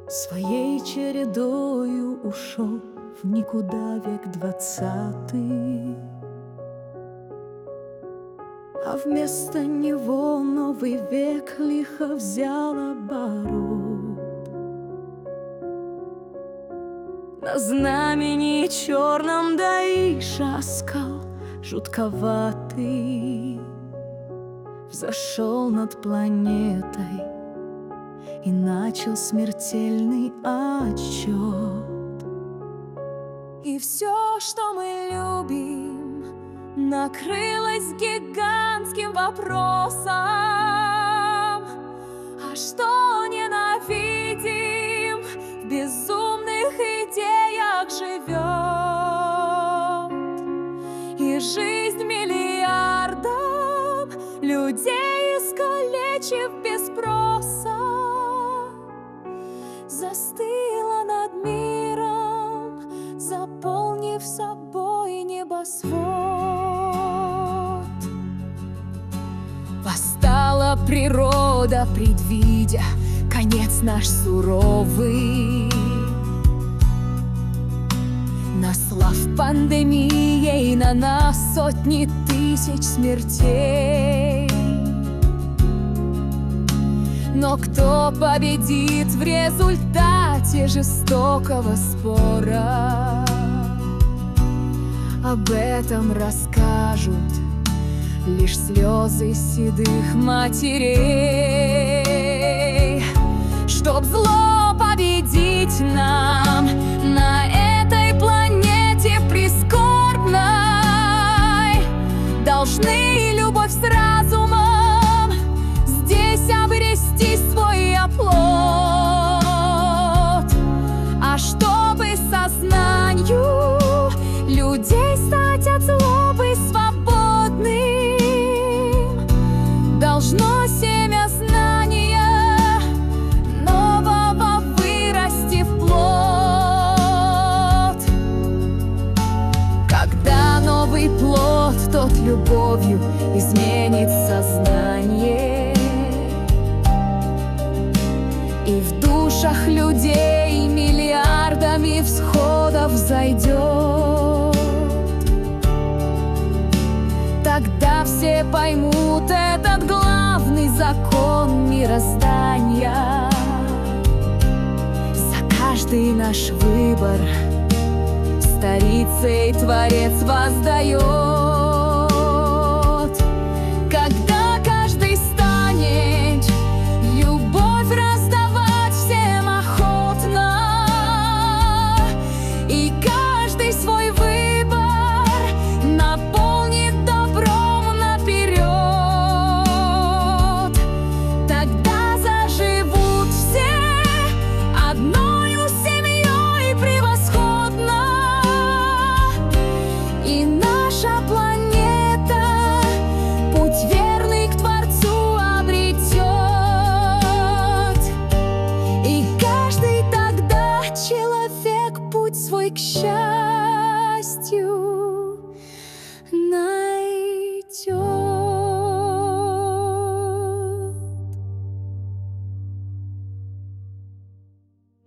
Своей чередою ушел в никуда век 20-й, а вместо него новый век лихо взял оборот. На знамени черном Даиша оскал жутковатый взошел над планетой и начал смертельный отсчет. И все, что мы любим, накрылось гигантским вопросом: а что ненавидим, в безумных идеях живет. И жизнь миллиардам людей, искалечив без спроса, застыла над миром, заполнив собой небосвод. Восстала природа, предвидя конец наш суровый, наслав пандемией на нас сотни тысяч смертей. Но кто победит в результате жестокого спора? Об этом расскажут лишь слезы седых матерей. Чтоб зло победить нам на этой планете прискорбной, должны любовь с разумом здесь обрести свой оплот. А чтобы сознанию людей стать от злобы свободным, должно семя знания нового вырасти в плод. Когда новый плод, тот любовью изменит сознание, и в душах людей миллиардами всходов взойдет. Тогда все поймут этот главный закон мироздания: за каждый наш выбор старицей Творец воздает. Когда каждый станет любовь раздавать всем охотно, и каждый свой выбор наполнит добром наперед, тогда заживут все одною семьей превосходно, и наша планета путь верный к Творцу обретет. И каждый тогда человек путь свой к счастью